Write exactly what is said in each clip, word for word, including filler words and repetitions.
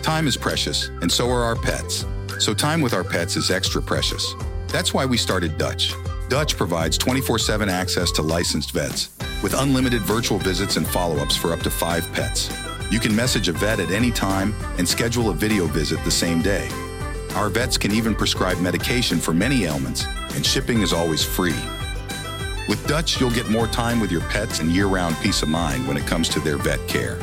Time is precious, and so are our pets. So time with our pets is extra precious. That's why we started Dutch. Dutch provides twenty-four seven access to licensed vets, with unlimited virtual visits and follow-ups for up to five pets. You can message a vet at any time and schedule a video visit the same day. Our vets can even prescribe medication for many ailments, and shipping is always free. With Dutch, you'll get more time with your pets and year-round peace of mind when it comes to their vet care.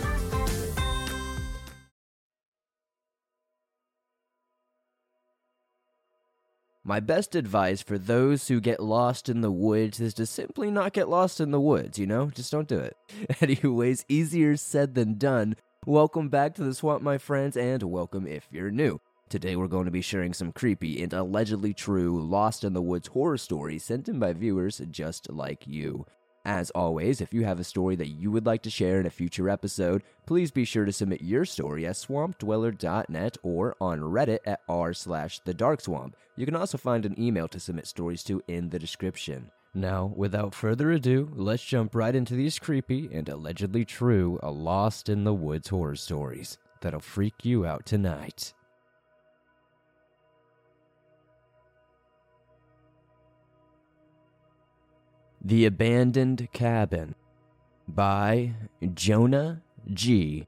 My best advice for those who get lost in the woods is to simply not get lost in the woods, you know? Just don't do it. Anyways, easier said than done. Welcome back to the Swamp, my friends, and welcome if you're new. Today we're going to be sharing some creepy and allegedly true Lost in the Woods horror stories sent in by viewers just like you. As always, if you have a story that you would like to share in a future episode, please be sure to submit your story at swamp dweller dot net or on Reddit at r slash the dark swamp. You can also find an email to submit stories to in the description. Now, without further ado, let's jump right into these creepy and allegedly true Lost in the Woods horror stories that'll freak you out tonight. The Abandoned Cabin by Jonah G.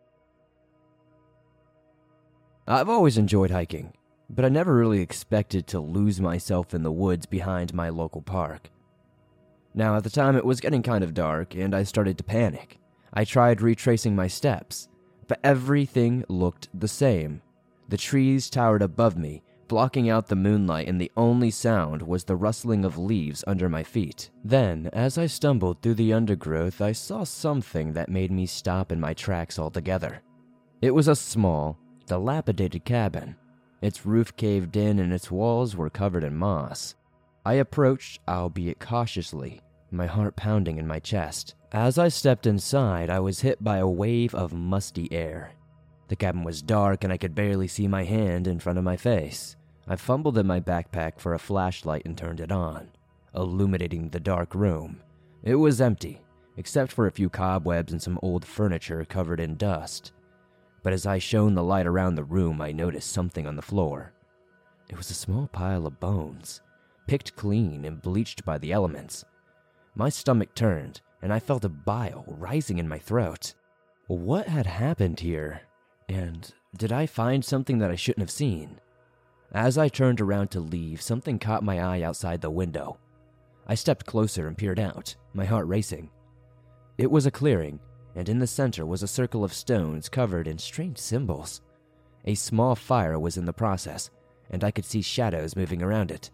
I've always enjoyed hiking, but I never really expected to lose myself in the woods behind my local park. Now, at the time, it was getting kind of dark, and I started to panic. I tried retracing my steps, but everything looked the same. The trees towered above me, blocking out the moonlight, and the only sound was the rustling of leaves under my feet. Then, as I stumbled through the undergrowth, I saw something that made me stop in my tracks altogether. It was a small, dilapidated cabin. Its roof caved in and its walls were covered in moss. I approached, albeit cautiously, my heart pounding in my chest. As I stepped inside, I was hit by a wave of musty air. The cabin was dark and I could barely see my hand in front of my face. I fumbled in my backpack for a flashlight and turned it on, illuminating the dark room. It was empty, except for a few cobwebs and some old furniture covered in dust. But as I shone the light around the room, I noticed something on the floor. It was a small pile of bones, picked clean and bleached by the elements. My stomach turned, and I felt a bile rising in my throat. What had happened here? And did I find something that I shouldn't have seen? As I turned around to leave, something caught my eye outside the window. I stepped closer and peered out, my heart racing. It was a clearing, and in the center was a circle of stones covered in strange symbols. A small fire was in the process, and I could see shadows moving around it.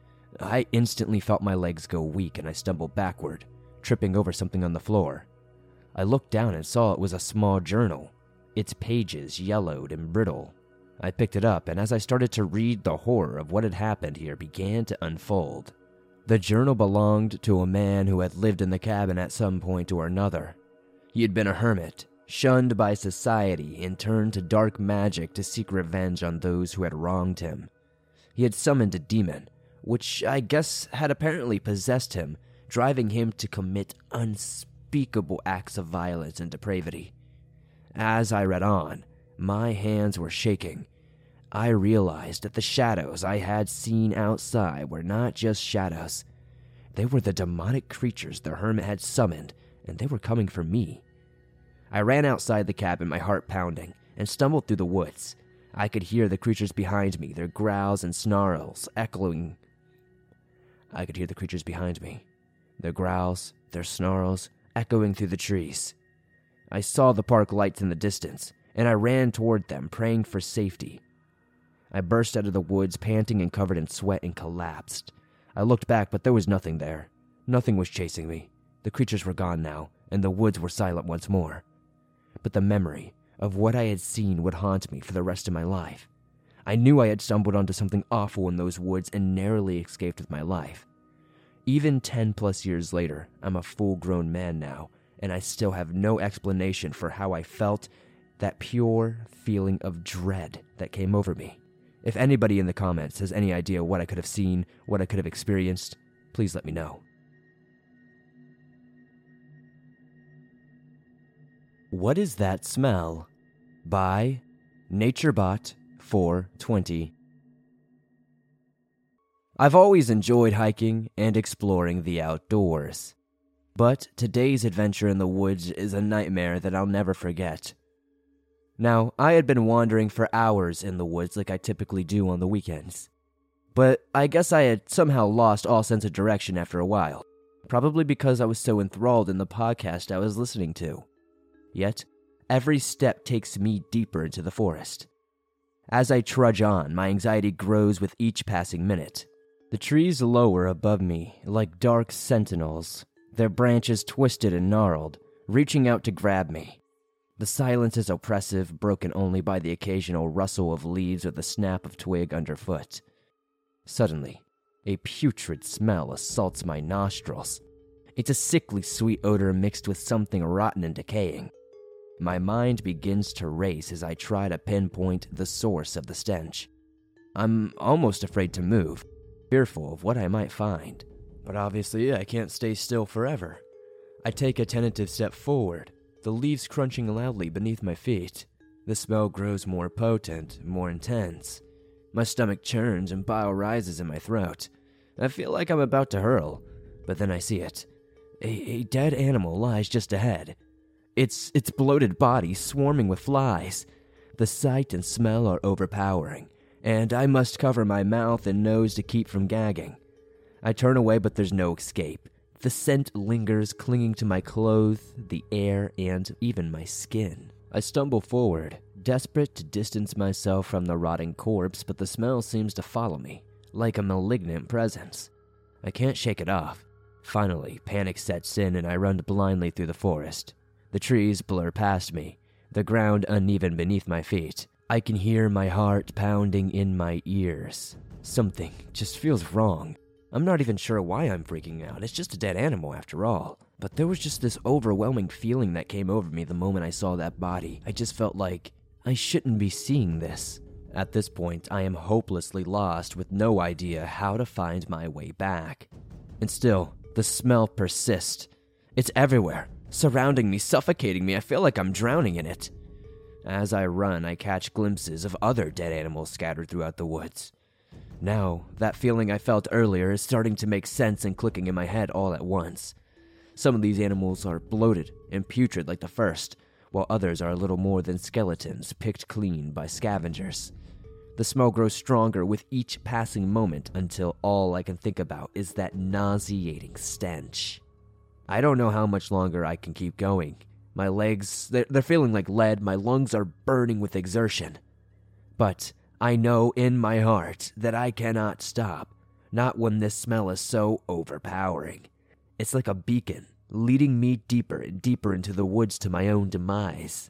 I instantly felt my legs go weak and I stumbled backward, tripping over something on the floor. I looked down and saw it was a small journal, its pages yellowed and brittle. I picked it up, and as I started to read, the horror of what had happened here began to unfold. The journal belonged to a man who had lived in the cabin at some point or another. He had been a hermit, shunned by society, and turned to dark magic to seek revenge on those who had wronged him. He had summoned a demon, which I guess had apparently possessed him, driving him to commit unspeakable acts of violence and depravity. As I read on, my hands were shaking. I realized that the shadows I had seen outside were not just shadows. They were the demonic creatures the hermit had summoned, and they were coming for me. I ran outside the cabin, my heart pounding, and stumbled through the woods. I could hear the creatures behind me, their growls and snarls echoing. I could hear the creatures behind me, their growls, their snarls echoing through the trees. I saw the park lights in the distance, and I ran toward them, praying for safety. I burst out of the woods, panting and covered in sweat, and collapsed. I looked back, but there was nothing there. Nothing was chasing me. The creatures were gone now, and the woods were silent once more. But the memory of what I had seen would haunt me for the rest of my life. I knew I had stumbled onto something awful in those woods and narrowly escaped with my life. Even ten plus years later, I'm a full-grown man now, and I still have no explanation for how I felt that pure feeling of dread that came over me. If anybody in the comments has any idea what I could have seen, what I could have experienced, please let me know. What is That Smell? By NatureBot four twenty. I've always enjoyed hiking and exploring the outdoors, but today's adventure in the woods is a nightmare that I'll never forget. Now, I had been wandering for hours in the woods like I typically do on the weekends, but I guess I had somehow lost all sense of direction after a while, probably because I was so enthralled in the podcast I was listening to. Yet, every step takes me deeper into the forest. As I trudge on, my anxiety grows with each passing minute. The trees lower above me like dark sentinels, their branches twisted and gnarled, reaching out to grab me. The silence is oppressive, broken only by the occasional rustle of leaves or the snap of twig underfoot. Suddenly, a putrid smell assaults my nostrils. It's a sickly sweet odor mixed with something rotten and decaying. My mind begins to race as I try to pinpoint the source of the stench. I'm almost afraid to move, fearful of what I might find. But obviously, I can't stay still forever. I take a tentative step forward, the leaves crunching loudly beneath my feet. The smell grows more potent, more intense. My stomach churns and bile rises in my throat. I feel like I'm about to hurl, but then I see it. A, a dead animal lies just ahead. Its, its bloated body swarming with flies. The sight and smell are overpowering, and I must cover my mouth and nose to keep from gagging. I turn away, but there's no escape. The scent lingers, clinging to my clothes, the air, and even my skin. I stumble forward, desperate to distance myself from the rotting corpse, but the smell seems to follow me, like a malignant presence. I can't shake it off. Finally, panic sets in and I run blindly through the forest. The trees blur past me, the ground uneven beneath my feet. I can hear my heart pounding in my ears. Something just feels wrong. I'm not even sure why I'm freaking out. It's just a dead animal after all. But there was just this overwhelming feeling that came over me the moment I saw that body. I just felt like I shouldn't be seeing this. At this point, I am hopelessly lost with no idea how to find my way back. And still, the smell persists. It's everywhere, surrounding me, suffocating me. I feel like I'm drowning in it. As I run, I catch glimpses of other dead animals scattered throughout the woods. Now, that feeling I felt earlier is starting to make sense and clicking in my head all at once. Some of these animals are bloated and putrid like the first, while others are a little more than skeletons picked clean by scavengers. The smell grows stronger with each passing moment until all I can think about is that nauseating stench. I don't know how much longer I can keep going. My legs, they're, they're feeling like lead, my lungs are burning with exertion. But I know in my heart that I cannot stop, not when this smell is so overpowering. It's like a beacon, leading me deeper and deeper into the woods to my own demise.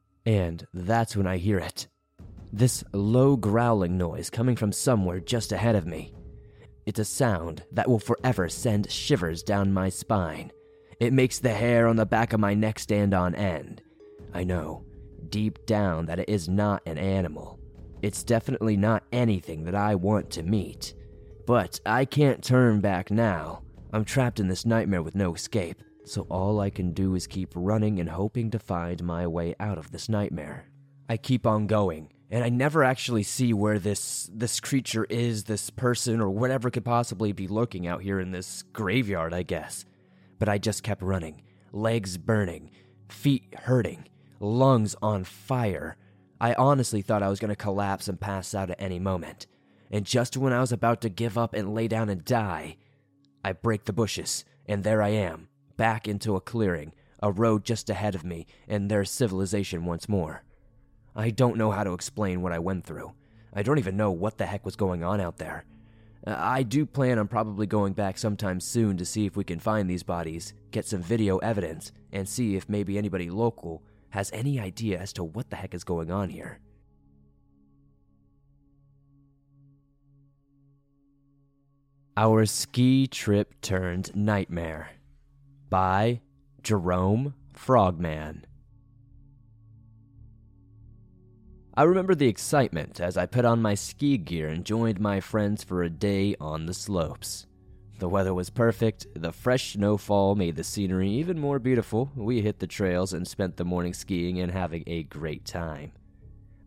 And that's when I hear it. This low growling noise coming from somewhere just ahead of me. It's a sound that will forever send shivers down my spine. It makes the hair on the back of my neck stand on end. I know, deep down, that it is not an animal. It's definitely not anything that I want to meet. But I can't turn back now. I'm trapped in this nightmare with no escape, so all I can do is keep running and hoping to find my way out of this nightmare. I keep on going, and I never actually see where this this creature is, this person, or whatever could possibly be lurking out here in this graveyard, I guess. But I just kept running, legs burning, feet hurting, lungs on fire. I honestly thought I was going to collapse and pass out at any moment. And just when I was about to give up and lay down and die, I break the bushes, and there I am, back into a clearing, a road just ahead of me, and there's civilization once more. I don't know how to explain what I went through. I don't even know what the heck was going on out there. I do plan on probably going back sometime soon to see if we can find these bodies, get some video evidence, and see if maybe anybody local has any idea as to what the heck is going on here. Our Ski Trip Turned Nightmare by Jerome Frogman. I remember the excitement as I put on my ski gear and joined my friends for a day on the slopes. The weather was perfect, the fresh snowfall made the scenery even more beautiful. We hit the trails and spent the morning skiing and having a great time.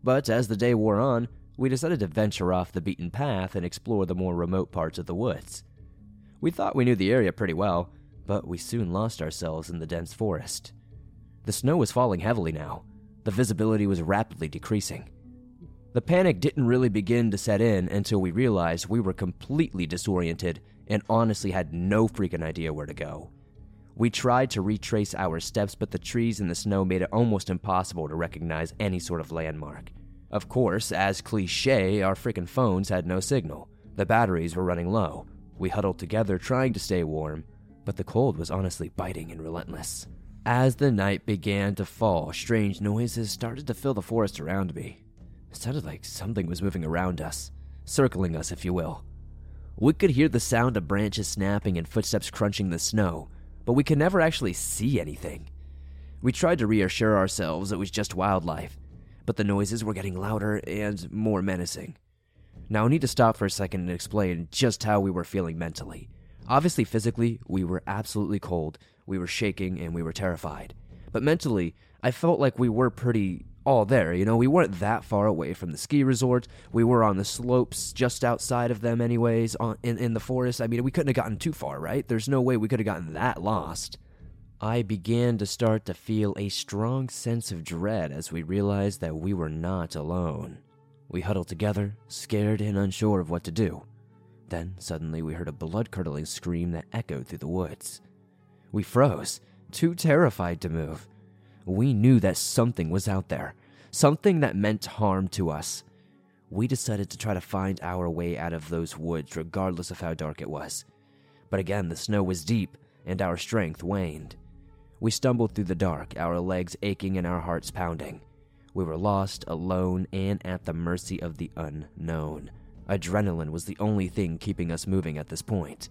But as the day wore on, we decided to venture off the beaten path and explore the more remote parts of the woods. We thought we knew the area pretty well, but we soon lost ourselves in the dense forest. The snow was falling heavily now. The visibility was rapidly decreasing. The panic didn't really begin to set in until we realized we were completely disoriented and honestly had no freaking idea where to go. We tried to retrace our steps, but the trees and the snow made it almost impossible to recognize any sort of landmark. Of course, as cliche, our freaking phones had no signal. The batteries were running low. We huddled together trying to stay warm, but the cold was honestly biting and relentless. As the night began to fall, strange noises started to fill the forest around me. It sounded like something was moving around us, circling us, if you will. We could hear the sound of branches snapping and footsteps crunching the snow, but we could never actually see anything. We tried to reassure ourselves it was just wildlife, but the noises were getting louder and more menacing. Now I need to stop for a second and explain just how we were feeling mentally. Obviously, physically, we were absolutely cold, we were shaking, and we were terrified. But mentally, I felt like we were pretty all there, you know, we weren't that far away from the ski resort, we were on the slopes just outside of them anyways, on, in, in the forest. I mean, we couldn't have gotten too far, right? There's no way we could have gotten that lost. I began to start to feel a strong sense of dread as we realized that we were not alone. We huddled together, scared and unsure of what to do. Then, suddenly, we heard a blood-curdling scream that echoed through the woods. We froze, too terrified to move. We knew that something was out there, something that meant harm to us. We decided to try to find our way out of those woods regardless of how dark it was. But again, the snow was deep, and our strength waned. We stumbled through the dark, our legs aching and our hearts pounding. We were lost, alone, and at the mercy of the unknown. Adrenaline was the only thing keeping us moving at this point.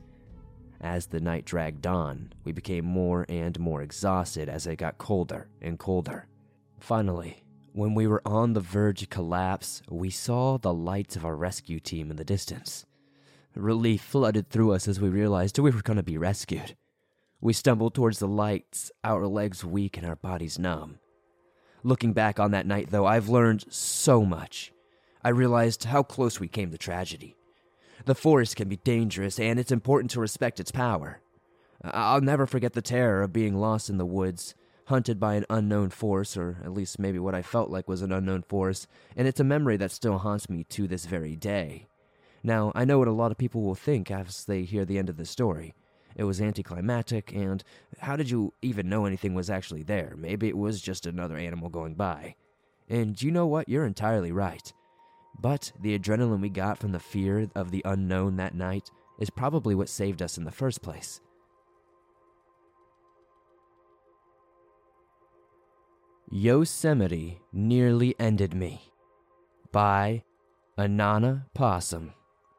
As the night dragged on, we became more and more exhausted as it got colder and colder. Finally, when we were on the verge of collapse, we saw the lights of our rescue team in the distance. Relief flooded through us as we realized we were going to be rescued. We stumbled towards the lights, our legs weak and our bodies numb. Looking back on that night, though, I've learned so much. I realized how close we came to tragedy. The forest can be dangerous, and it's important to respect its power. I'll never forget the terror of being lost in the woods, hunted by an unknown force, or at least maybe what I felt like was an unknown force, and it's a memory that still haunts me to this very day. Now, I know what a lot of people will think as they hear the end of the story. It was anticlimactic, and how did you even know anything was actually there? Maybe it was just another animal going by. And you know what? You're entirely right. But the adrenaline we got from the fear of the unknown that night is probably what saved us in the first place. Yosemite Nearly Ended Me by Anana Possum.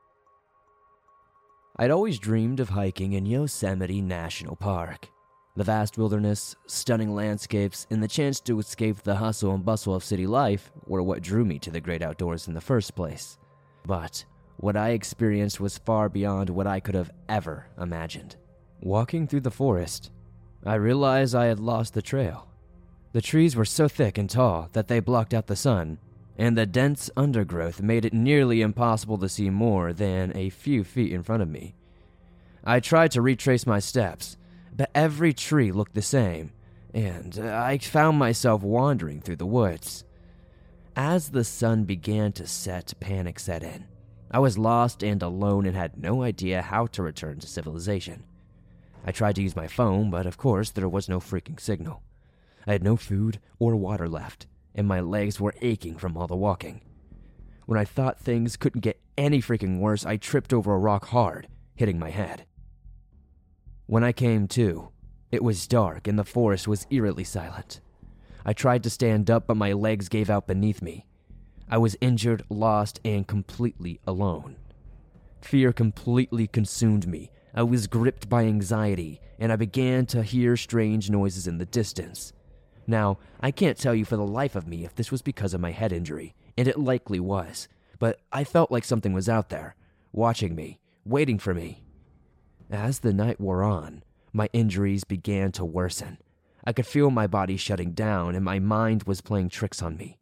I'd always dreamed of hiking in Yosemite National Park. The vast wilderness, stunning landscapes, and the chance to escape the hustle and bustle of city life were what drew me to the great outdoors in the first place. But what I experienced was far beyond what I could have ever imagined. Walking through the forest, I realized I had lost the trail. The trees were so thick and tall that they blocked out the sun, and the dense undergrowth made it nearly impossible to see more than a few feet in front of me. I tried to retrace my steps, but every tree looked the same, and I found myself wandering through the woods. As the sun began to set, panic set in. I was lost and alone and had no idea how to return to civilization. I tried to use my phone, but of course there was no freaking signal. I had no food or water left, and my legs were aching from all the walking. When I thought things couldn't get any freaking worse, I tripped over a rock hard, hitting my head. When I came to, it was dark and the forest was eerily silent. I tried to stand up, but my legs gave out beneath me. I was injured, lost, and completely alone. Fear completely consumed me. I was gripped by anxiety, and I began to hear strange noises in the distance. Now, I can't tell you for the life of me if this was because of my head injury, and it likely was, but I felt like something was out there, watching me, waiting for me. As the night wore on, my injuries began to worsen. I could feel my body shutting down, and my mind was playing tricks on me.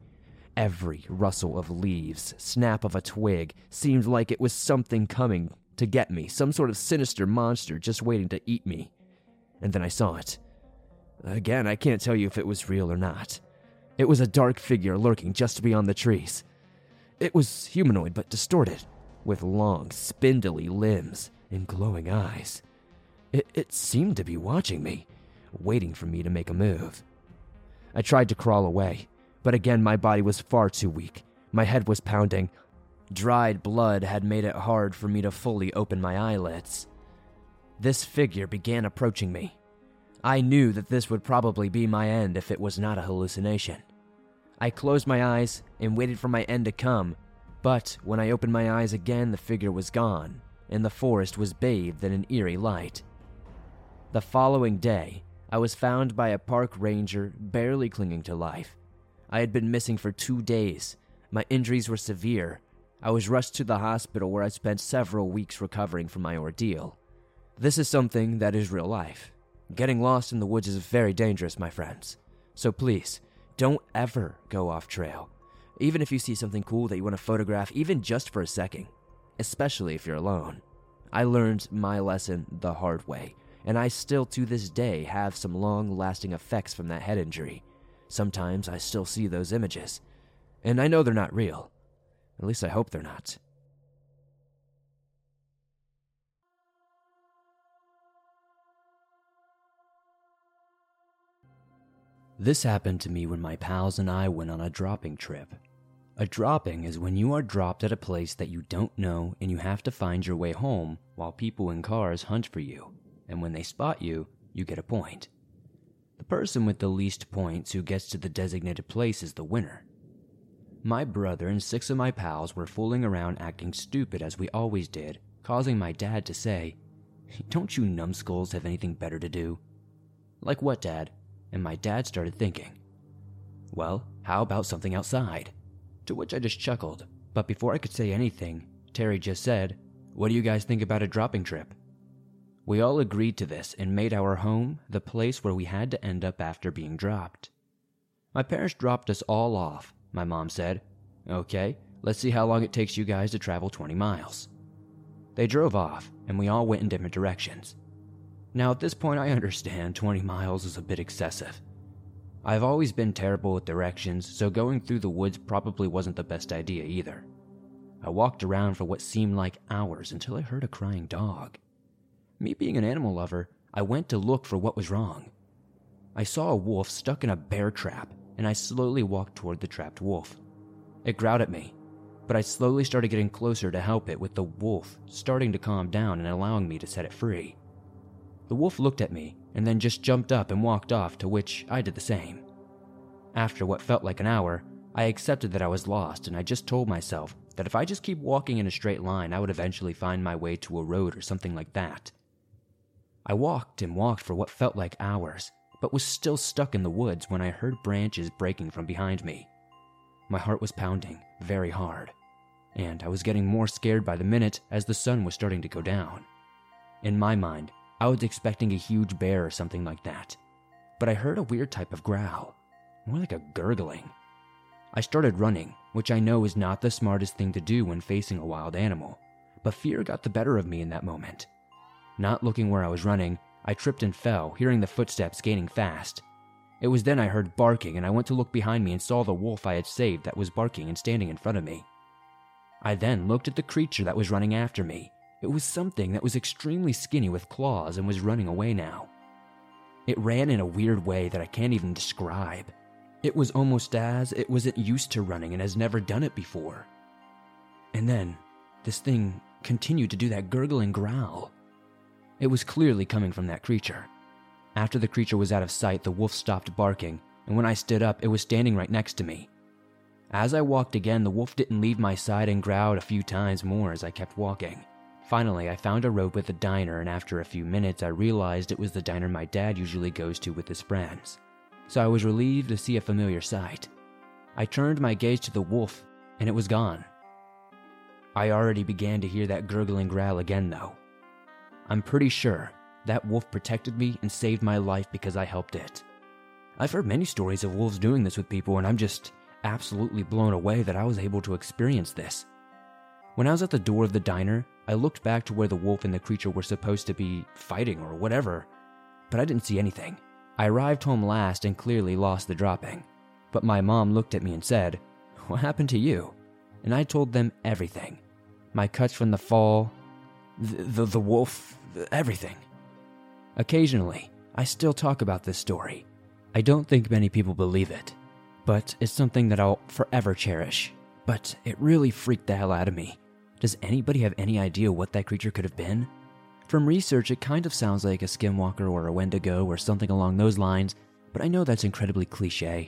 Every rustle of leaves, snap of a twig, seemed like it was something coming to get me, some sort of sinister monster just waiting to eat me. And then I saw it. Again, I can't tell you if it was real or not. It was a dark figure lurking just beyond the trees. It was humanoid but distorted, with long, spindly limbs and glowing eyes. It, it seemed to be watching me, waiting for me to make a move. I tried to crawl away, but again my body was far too weak. My head was pounding. Dried blood had made it hard for me to fully open my eyelids. This figure began approaching me. I knew that this would probably be my end if it was not a hallucination. I closed my eyes and waited for my end to come, but when I opened my eyes again, the figure was gone, and the forest was bathed in an eerie light. The following day, I was found by a park ranger barely clinging to life. I had been missing for two days. My injuries were severe. I was rushed to the hospital where I spent several weeks recovering from my ordeal. This is something that is real life. Getting lost in the woods is very dangerous, my friends. So please, don't ever go off trail. Even if you see something cool that you want to photograph, even just for a second. Especially if you're alone. I learned my lesson the hard way, and I still to this day have some long-lasting effects from that head injury. Sometimes I still see those images, and I know they're not real. At least I hope they're not. This happened to me when my pals and I went on a dropping trip. A dropping is when you are dropped at a place that you don't know and you have to find your way home while people in cars hunt for you, and when they spot you, you get a point. The person with the least points who gets to the designated place is the winner. My brother and six of my pals were fooling around acting stupid as we always did, causing my dad to say, "Don't you numbskulls have anything better to do?" "Like what, Dad?" And my dad started thinking, "Well, how about something outside?" To which I just chuckled, but before I could say anything, Terry just said, "What do you guys think about a dropping trip?" We all agreed to this and made our home the place where we had to end up after being dropped. My parents dropped us all off. My mom said, "Okay, let's see how long it takes you guys to travel twenty miles. They drove off, and we all went in different directions. Now at this point I understand twenty miles is a bit excessive. I've always been terrible with directions, so going through the woods probably wasn't the best idea either. I walked around for what seemed like hours until I heard a crying dog. Me being an animal lover, I went to look for what was wrong. I saw a wolf stuck in a bear trap, and I slowly walked toward the trapped wolf. It growled at me, but I slowly started getting closer to help it, with the wolf starting to calm down and allowing me to set it free. The wolf looked at me and then just jumped up and walked off, to which I did the same. After what felt like an hour, I accepted that I was lost, and I just told myself that if I just keep walking in a straight line, I would eventually find my way to a road or something like that. I walked and walked for what felt like hours, but was still stuck in the woods when I heard branches breaking from behind me. My heart was pounding very hard, and I was getting more scared by the minute as the sun was starting to go down. In my mind, I was expecting a huge bear or something like that, but I heard a weird type of growl, more like a gurgling. I started running, which I know is not the smartest thing to do when facing a wild animal, but fear got the better of me in that moment. Not looking where I was running, I tripped and fell, hearing the footsteps gaining fast. It was then I heard barking, and I went to look behind me and saw the wolf I had saved that was barking and standing in front of me. I then looked at the creature that was running after me. It was something that was extremely skinny with claws and was running away now. It ran in a weird way that I can't even describe. It was almost as it wasn't used to running and has never done it before. And then, this thing continued to do that gurgling growl. It was clearly coming from that creature. After the creature was out of sight, the wolf stopped barking, and when I stood up, it was standing right next to me. As I walked again, the wolf didn't leave my side and growled a few times more as I kept walking. Finally, I found a road with a diner, and after a few minutes, I realized it was the diner my dad usually goes to with his friends. So I was relieved to see a familiar sight. I turned my gaze to the wolf, and it was gone. I already began to hear that gurgling growl again, though. I'm pretty sure that wolf protected me and saved my life because I helped it. I've heard many stories of wolves doing this with people, and I'm just absolutely blown away that I was able to experience this. When I was at the door of the diner, I looked back to where the wolf and the creature were supposed to be fighting or whatever, but I didn't see anything. I arrived home last and clearly lost the dropping, but my mom looked at me and said, "What happened to you?" And I told them everything. My cuts from the fall, the, the, the wolf, everything. Occasionally, I still talk about this story. I don't think many people believe it, but it's something that I'll forever cherish. But it really freaked the hell out of me. Does anybody have any idea what that creature could have been? From research, it kind of sounds like a skinwalker or a wendigo or something along those lines, but I know that's incredibly cliche.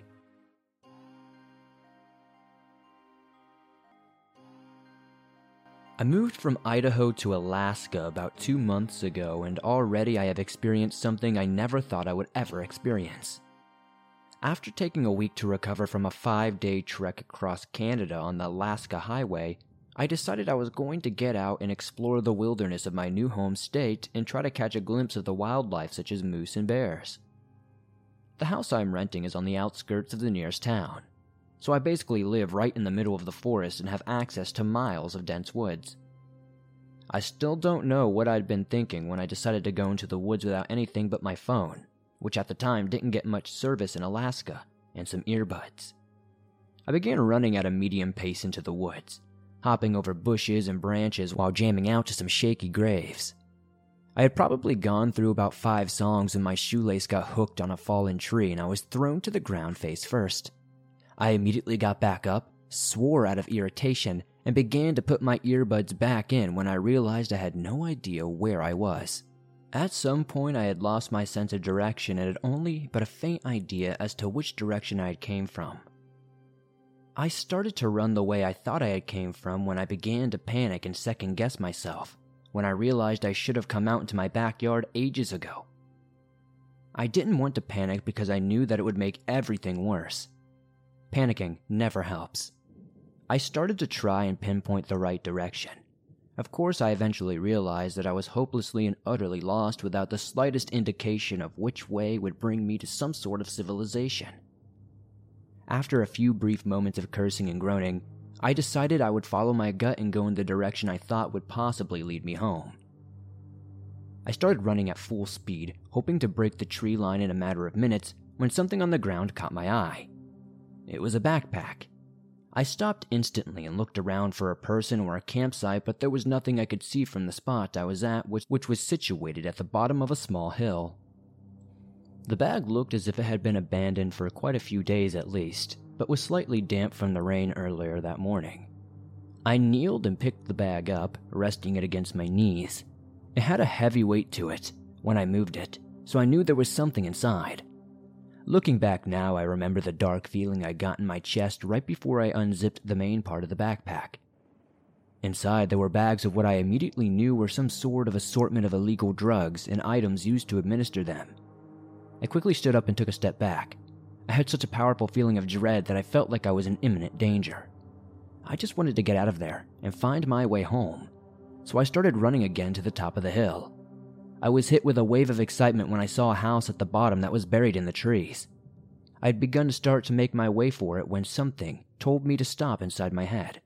I moved from Idaho to Alaska about two months ago, and already I have experienced something I never thought I would ever experience. After taking a week to recover from a five-day trek across Canada on the Alaska Highway, I decided I was going to get out and explore the wilderness of my new home state and try to catch a glimpse of the wildlife such as moose and bears. The house I'm renting is on the outskirts of the nearest town, so I basically live right in the middle of the forest and have access to miles of dense woods. I still don't know what I'd been thinking when I decided to go into the woods without anything but my phone, which at the time didn't get much service in Alaska, and some earbuds. I began running at a medium pace into the woods, hopping over bushes and branches while jamming out to some shaky graves. I had probably gone through about five songs when my shoelace got hooked on a fallen tree and I was thrown to the ground face first. I immediately got back up, swore out of irritation, and began to put my earbuds back in when I realized I had no idea where I was. At some point, I had lost my sense of direction and had only but a faint idea as to which direction I had came from. I started to run the way I thought I had came from when I began to panic and second-guess myself, when I realized I should have come out into my backyard ages ago. I didn't want to panic because I knew that it would make everything worse. Panicking never helps. I started to try and pinpoint the right direction. Of course, I eventually realized that I was hopelessly and utterly lost without the slightest indication of which way would bring me to some sort of civilization. After a few brief moments of cursing and groaning, I decided I would follow my gut and go in the direction I thought would possibly lead me home. I started running at full speed, hoping to break the tree line in a matter of minutes, when something on the ground caught my eye. It was a backpack. I stopped instantly and looked around for a person or a campsite, but there was nothing I could see from the spot I was at, which, which was situated at the bottom of a small hill. The bag looked as if it had been abandoned for quite a few days at least, but was slightly damp from the rain earlier that morning. I kneeled and picked the bag up, resting it against my knees. It had a heavy weight to it when I moved it, so I knew there was something inside. Looking back now, I remember the dark feeling I got in my chest right before I unzipped the main part of the backpack. Inside, there were bags of what I immediately knew were some sort of assortment of illegal drugs and items used to administer them. I quickly stood up and took a step back. I had such a powerful feeling of dread that I felt like I was in imminent danger. I just wanted to get out of there and find my way home, so I started running again to the top of the hill. I was hit with a wave of excitement when I saw a house at the bottom that was buried in the trees. I had begun to start to make my way for it when something told me to stop inside my head.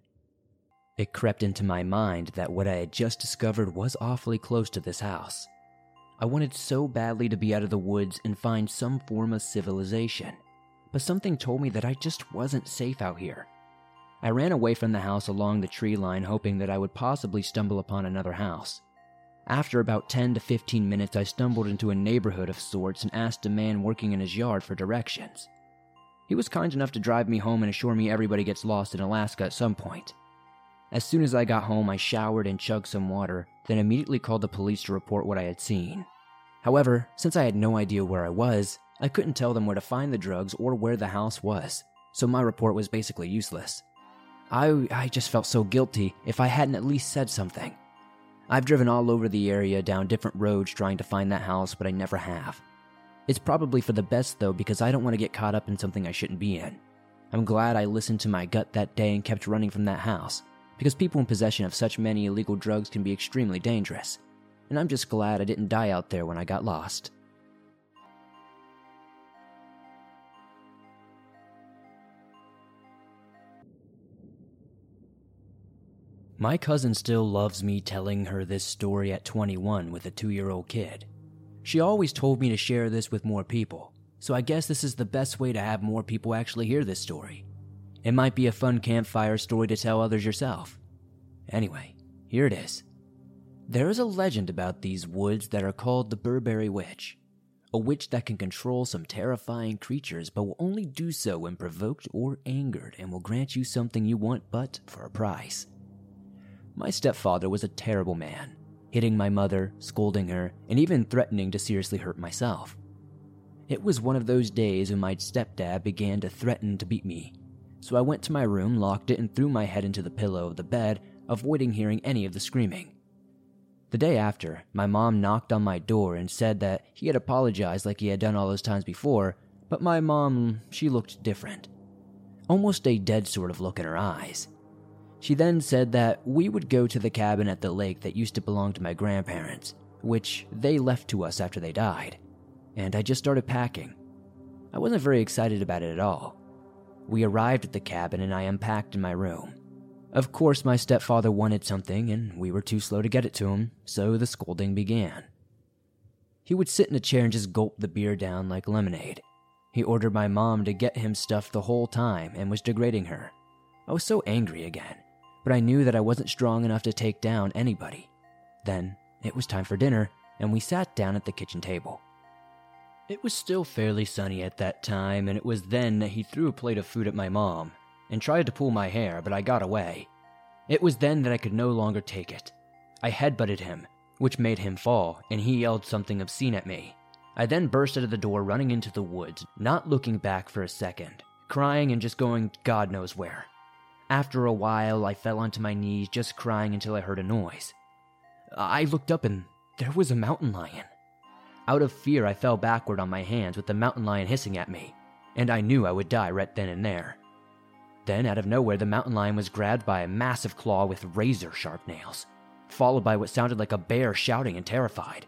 It crept into my mind that what I had just discovered was awfully close to this house. I wanted so badly to be out of the woods and find some form of civilization, but something told me that I just wasn't safe out here. I ran away from the house along the tree line, hoping that I would possibly stumble upon another house. After about ten to fifteen minutes, I stumbled into a neighborhood of sorts and asked a man working in his yard for directions. He was kind enough to drive me home and assure me everybody gets lost in Alaska at some point. As soon as I got home, I showered and chugged some water, then immediately called the police to report what I had seen. However, since I had no idea where I was, I couldn't tell them where to find the drugs or where the house was, so my report was basically useless. I, I just felt so guilty if I hadn't at least said something. I've driven all over the area down different roads trying to find that house, but I never have. It's probably for the best though, because I don't want to get caught up in something I shouldn't be in. I'm glad I listened to my gut that day and kept running from that house, because people in possession of such many illegal drugs can be extremely dangerous, and I'm just glad I didn't die out there when I got lost. My cousin still loves me telling her this story at twenty-one with a two-year-old kid. She always told me to share this with more people, so I guess this is the best way to have more people actually hear this story. It might be a fun campfire story to tell others yourself. Anyway, here it is. There is a legend about these woods that are called the Burberry Witch, a witch that can control some terrifying creatures but will only do so when provoked or angered and will grant you something you want but for a price. My stepfather was a terrible man, hitting my mother, scolding her, and even threatening to seriously hurt myself. It was one of those days when my stepdad began to threaten to beat me, so I went to my room, locked it, and threw my head into the pillow of the bed, avoiding hearing any of the screaming. The day after, my mom knocked on my door and said that he had apologized like he had done all those times before, but my mom, she looked different. Almost a dead sort of look in her eyes. She then said that we would go to the cabin at the lake that used to belong to my grandparents, which they left to us after they died, and I just started packing. I wasn't very excited about it at all. We arrived at the cabin and I unpacked in my room. Of course, my stepfather wanted something, and we were too slow to get it to him, so the scolding began. He would sit in a chair and just gulp the beer down like lemonade. He ordered my mom to get him stuff the whole time and was degrading her. I was so angry again, but I knew that I wasn't strong enough to take down anybody. Then, it was time for dinner, and we sat down at the kitchen table. It was still fairly sunny at that time, and it was then that he threw a plate of food at my mom and tried to pull my hair, but I got away. It was then that I could no longer take it. I headbutted him, which made him fall, and he yelled something obscene at me. I then burst out of the door, running into the woods, not looking back for a second, crying and just going God knows where. After a while, I fell onto my knees, just crying until I heard a noise. I looked up and there was a mountain lion. Out of fear, I fell backward on my hands with the mountain lion hissing at me, and I knew I would die right then and there. Then, out of nowhere, the mountain lion was grabbed by a massive claw with razor-sharp nails, followed by what sounded like a bear shouting and terrified.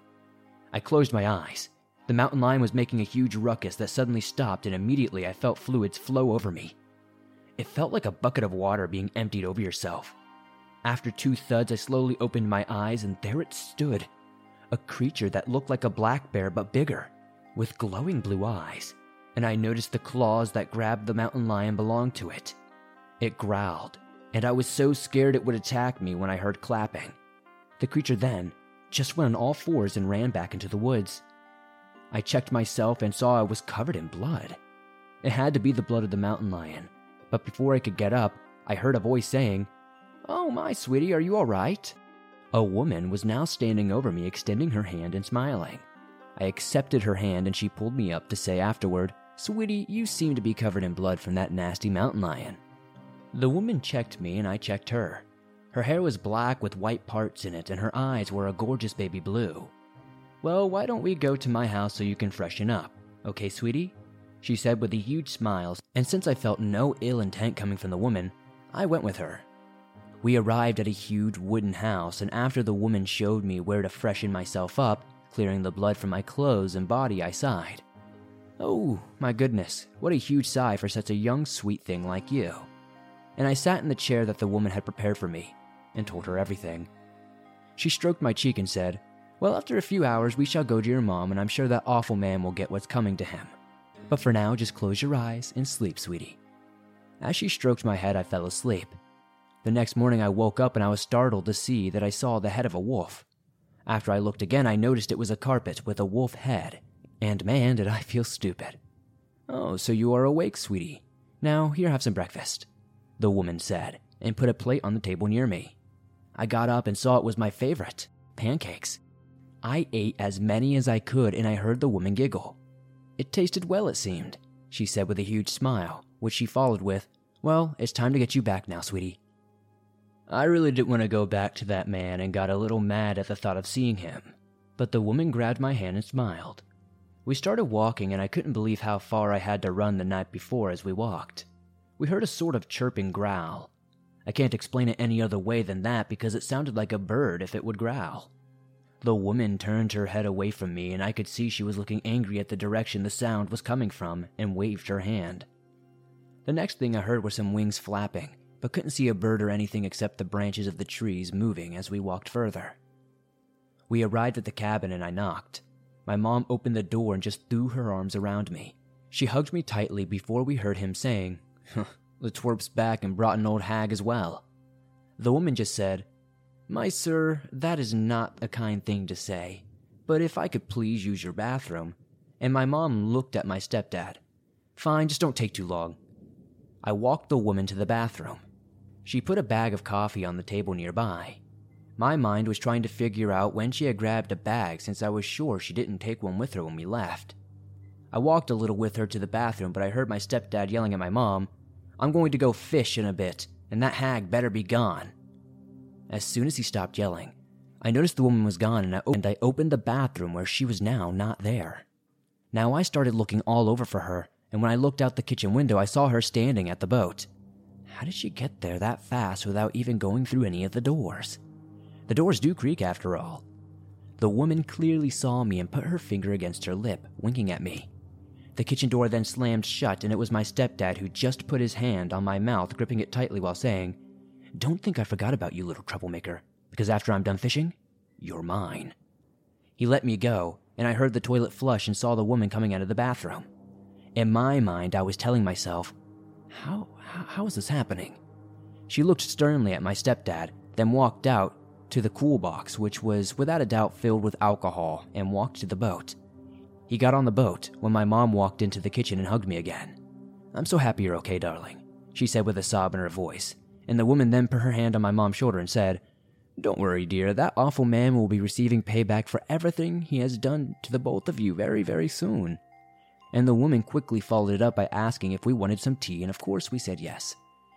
I closed my eyes. The mountain lion was making a huge ruckus that suddenly stopped, and immediately I felt fluids flow over me. It felt like a bucket of water being emptied over yourself. After two thuds, I slowly opened my eyes, and there it stood. A creature that looked like a black bear but bigger, with glowing blue eyes, and I noticed the claws that grabbed the mountain lion belonged to it. It growled, and I was so scared it would attack me when I heard clapping. The creature then just went on all fours and ran back into the woods. I checked myself and saw I was covered in blood. It had to be the blood of the mountain lion, but before I could get up, I heard a voice saying, "Oh my, sweetie, are you all right?" A woman was now standing over me, extending her hand and smiling. I accepted her hand and she pulled me up to say afterward, "Sweetie, you seem to be covered in blood from that nasty mountain lion." The woman checked me and I checked her. Her hair was black with white parts in it and her eyes were a gorgeous baby blue. "Well, why don't we go to my house so you can freshen up, okay, sweetie?" she said with a huge smile, and since I felt no ill intent coming from the woman, I went with her. We arrived at a huge wooden house, and after the woman showed me where to freshen myself up, clearing the blood from my clothes and body, I sighed. "Oh, my goodness, what a huge sigh for such a young, sweet thing like you." And I sat in the chair that the woman had prepared for me, and told her everything. She stroked my cheek and said, "Well, after a few hours we shall go to your mom, and I'm sure that awful man will get what's coming to him. But for now, just close your eyes and sleep, sweetie." As she stroked my head, I fell asleep. The next morning I woke up and I was startled to see that I saw the head of a wolf. After I looked again, I noticed it was a carpet with a wolf head, and man, did I feel stupid. "Oh, so you are awake, sweetie. Now, here, have some breakfast," the woman said, and put a plate on the table near me. I got up and saw it was my favorite, pancakes. I ate as many as I could and I heard the woman giggle. "It tasted well, it seemed," she said with a huge smile, which she followed with, "Well, it's time to get you back now, sweetie." I really didn't want to go back to that man and got a little mad at the thought of seeing him, but the woman grabbed my hand and smiled. We started walking and I couldn't believe how far I had to run the night before as we walked. We heard a sort of chirping growl. I can't explain it any other way than that because it sounded like a bird if it would growl. The woman turned her head away from me and I could see she was looking angry at the direction the sound was coming from and waved her hand. The next thing I heard were some wings flapping, but couldn't see a bird or anything except the branches of the trees moving as we walked further. We arrived at the cabin and I knocked. My mom opened the door and just threw her arms around me. She hugged me tightly before we heard him saying, "The twerp's back and brought an old hag as well." The woman just said, "My sir, that is not a kind thing to say, but if I could please use your bathroom." And my mom looked at my stepdad. "Fine, just don't take too long." I walked the woman to the bathroom. She put a bag of coffee on the table nearby. My mind was trying to figure out when she had grabbed a bag since I was sure she didn't take one with her when we left. I walked a little with her to the bathroom, but I heard my stepdad yelling at my mom, "I'm going to go fish in a bit, and that hag better be gone." As soon as he stopped yelling, I noticed the woman was gone and I, opened, I opened the bathroom where she was now not there. Now I started looking all over for her, and when I looked out the kitchen window, I saw her standing at the boat. How did she get there that fast without even going through any of the doors? The doors do creak after all. The woman clearly saw me and put her finger against her lip, winking at me. The kitchen door then slammed shut, and it was my stepdad who just put his hand on my mouth, gripping it tightly while saying, "Don't think I forgot about you, little troublemaker, because after I'm done fishing, you're mine." He let me go, and I heard the toilet flush and saw the woman coming out of the bathroom. In my mind, I was telling myself, how, how, how is this happening? She looked sternly at my stepdad, then walked out to the cool box, which was without a doubt filled with alcohol, and walked to the boat. He got on the boat when my mom walked into the kitchen and hugged me again. "I'm so happy you're okay, darling," she said with a sob in her voice, and the woman then put her hand on my mom's shoulder and said, "Don't worry, dear, that awful man will be receiving payback for everything he has done to the both of you very, very soon." And the woman quickly followed it up by asking if we wanted some tea, and of course we said yes.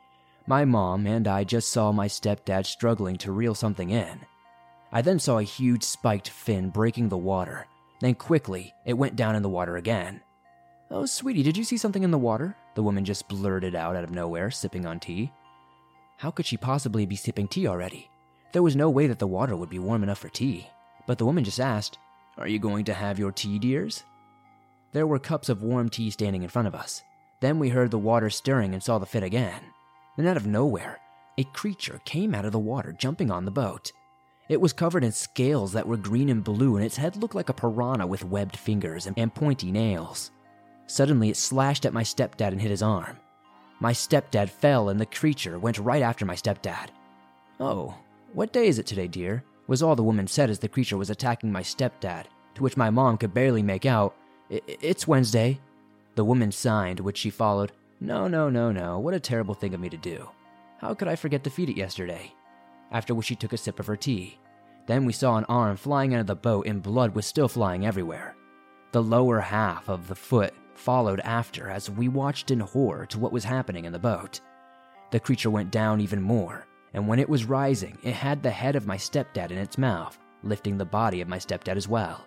My mom and I just saw my stepdad struggling to reel something in. I then saw a huge spiked fin breaking the water. Then quickly, it went down in the water again. "Oh, sweetie, did you see something in the water?" the woman just blurted out out of nowhere, sipping on tea. How could she possibly be sipping tea already? There was no way that the water would be warm enough for tea. But the woman just asked, "Are you going to have your tea, dears?" There were cups of warm tea standing in front of us. Then we heard the water stirring and saw the fin again. Then out of nowhere, a creature came out of the water, jumping on the boat. It was covered in scales that were green and blue, and its head looked like a piranha with webbed fingers and, and pointy nails. Suddenly, it slashed at my stepdad and hit his arm. My stepdad fell, and the creature went right after my stepdad. "Oh, what day is it today, dear?" was all the woman said as the creature was attacking my stepdad, to which my mom could barely make out, "It's Wednesday." The woman signed, which she followed, "No, no, no, no, what a terrible thing of me to do. How could I forget to feed it yesterday?" After which she took a sip of her tea. Then we saw an arm flying out of the boat and blood was still flying everywhere. The lower half of the foot followed after as we watched in horror to what was happening in the boat. The creature went down even more, and when it was rising, it had the head of my stepdad in its mouth, lifting the body of my stepdad as well.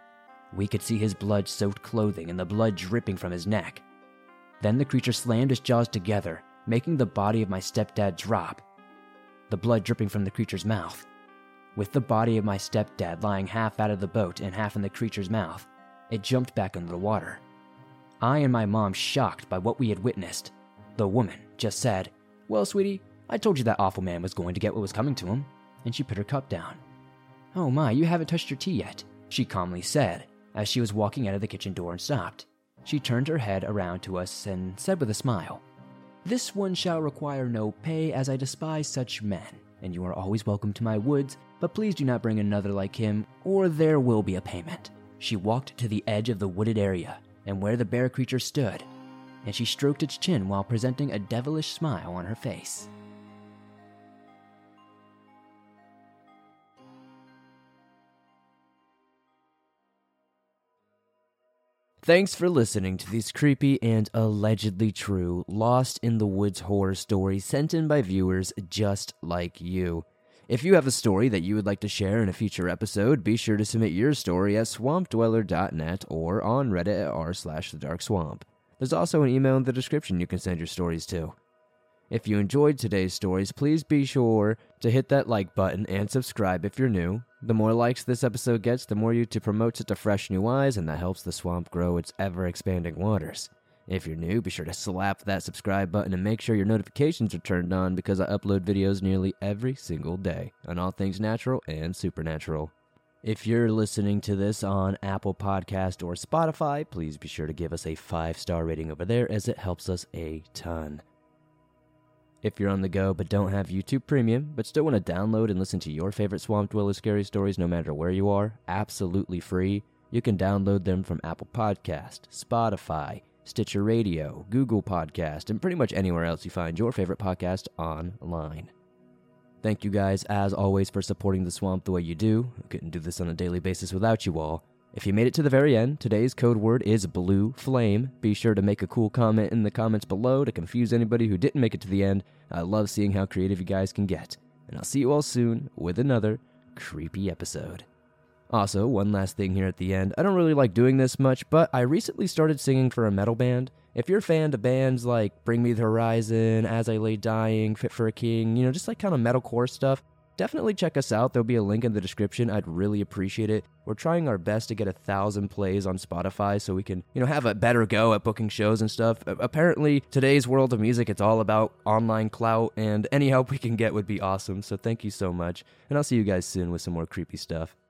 We could see his blood-soaked clothing and the blood dripping from his neck. Then the creature slammed its jaws together, making the body of my stepdad drop, the blood dripping from the creature's mouth. With the body of my stepdad lying half out of the boat and half in the creature's mouth, it jumped back into the water. I and my mom shocked by what we had witnessed. The woman just said, "Well, sweetie, I told you that awful man was going to get what was coming to him," and she put her cup down. "Oh my, you haven't touched your tea yet," she calmly said as she was walking out of the kitchen door and stopped. She turned her head around to us and said with a smile, "This one shall require no pay, as I despise such men, and you are always welcome to my woods, but please do not bring another like him, or there will be a payment." She walked to the edge of the wooded area, and where the bear creature stood, and she stroked its chin while presenting a devilish smile on her face. Thanks for listening to these creepy and allegedly true Lost in the Woods horror stories sent in by viewers just like you. If you have a story that you would like to share in a future episode, be sure to submit your story at swamp dweller dot net or on Reddit at r slash the dark swamp. There's also an email in the description you can send your stories to. If you enjoyed today's stories, please be sure to hit that like button and subscribe if you're new. The more likes this episode gets, the more YouTube promotes it to fresh new eyes, and that helps the swamp grow its ever-expanding waters. If you're new, be sure to slap that subscribe button and make sure your notifications are turned on because I upload videos nearly every single day on all things natural and supernatural. If you're listening to this on Apple Podcast or Spotify, please be sure to give us a five-star rating over there as it helps us a ton. If you're on the go but don't have YouTube Premium, but still want to download and listen to your favorite Swamp Dweller scary stories no matter where you are, absolutely free, you can download them from Apple Podcast, Spotify, Stitcher Radio, Google Podcast, and pretty much anywhere else you find your favorite podcast online. Thank you guys, as always, for supporting the Swamp the way you do. I couldn't do this on a daily basis without you all. If you made it to the very end, today's code word is Blue Flame. Be sure to make a cool comment in the comments below to confuse anybody who didn't make it to the end. I love seeing how creative you guys can get. And I'll see you all soon with another creepy episode. Also, one last thing here at the end. I don't really like doing this much, but I recently started singing for a metal band. If you're a fan of bands like Bring Me the Horizon, As I Lay Dying, Fit for a King, you know, just like kind of metalcore stuff, definitely check us out. There'll be a link in the description. I'd really appreciate it. We're trying our best to get a thousand plays on Spotify so we can, you know, have a better go at booking shows and stuff. Apparently, today's world of music, it's all about online clout, and any help we can get would be awesome. So thank you so much, and I'll see you guys soon with some more creepy stuff.